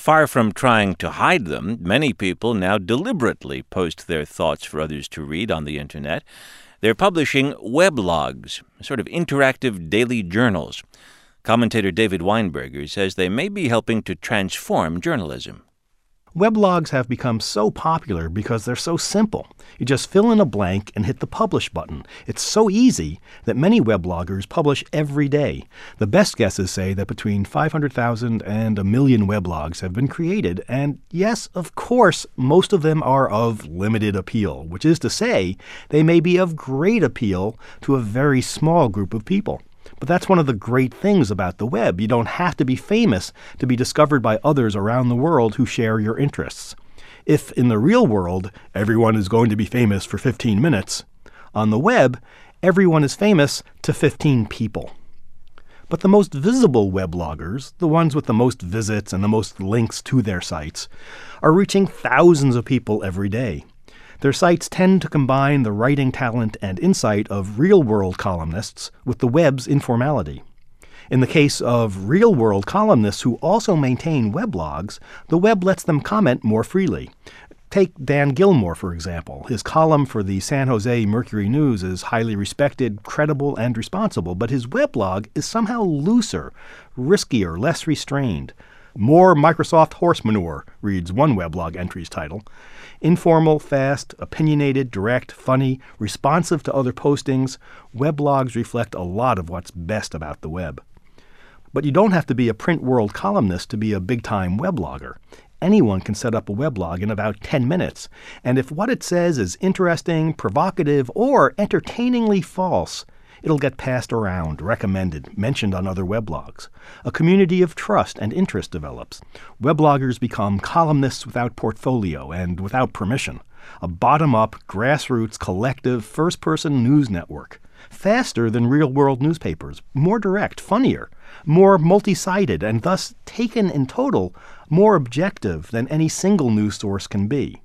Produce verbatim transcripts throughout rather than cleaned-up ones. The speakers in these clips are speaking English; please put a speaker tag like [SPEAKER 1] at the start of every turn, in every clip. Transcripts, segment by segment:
[SPEAKER 1] Far from trying to hide them, many people now deliberately post their thoughts for others to read on the Internet. They're publishing weblogs, sort of interactive daily journals. Commentator David Weinberger says they may be helping to transform journalism.
[SPEAKER 2] Weblogs have become so popular because they're so simple. You just fill in a blank and hit the publish button. It's so easy that many webloggers publish every day. The best guesses say that between five hundred thousand and a million weblogs have been created. And yes, of course, most of them are of limited appeal, which is to say they may be of great appeal to a very small group of people. But that's one of the great things about the web. You don't have to be famous to be discovered by others around the world who share your interests. If in the real world, everyone is going to be famous for fifteen minutes, on the web, everyone is famous to fifteen people. But the most visible webloggers, the ones with the most visits and the most links to their sites, are reaching thousands of people every day. Their sites tend to combine the writing talent and insight of real-world columnists with the web's informality. In the case of real-world columnists who also maintain weblogs, the web lets them comment more freely. Take Dan Gilmore, for example. His column for the San Jose Mercury News is highly respected, credible, and responsible, but his weblog is somehow looser, riskier, less restrained. More Microsoft horse manure, reads one weblog entry's title. Informal, fast, opinionated, direct, funny, responsive to other postings, weblogs reflect a lot of what's best about the web. But you don't have to be a print world columnist to be a big-time weblogger. Anyone can set up a weblog in about ten minutes, and if what it says is interesting, provocative, or entertainingly false, it'll get passed around, recommended, mentioned on other weblogs. A community of trust and interest develops. Webloggers become columnists without portfolio and without permission. A bottom-up, grassroots, collective, first-person news network. Faster than real-world newspapers, more direct, funnier, more multi-sided, and thus, taken in total, more objective than any single news source can be.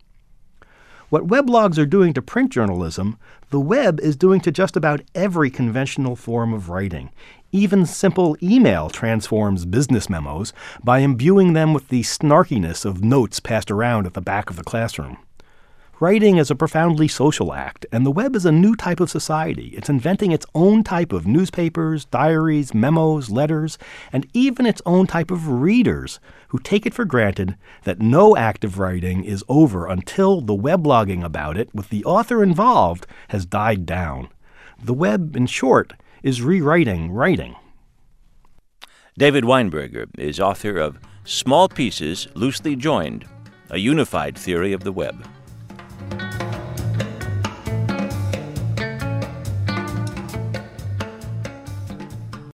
[SPEAKER 2] What weblogs are doing to print journalism, the web is doing to just about every conventional form of writing. Even simple email transforms business memos by imbuing them with the snarkiness of notes passed around at the back of the classroom. Writing is a profoundly social act, and the web is a new type of society. It's inventing its own type of newspapers, diaries, memos, letters, and even its own type of readers who take it for granted that no act of writing is over until the weblogging about it, with the author involved, has died down. The web, in short, is rewriting writing.
[SPEAKER 1] David Weinberger is author of Small Pieces Loosely Joined, a Unified Theory of the Web.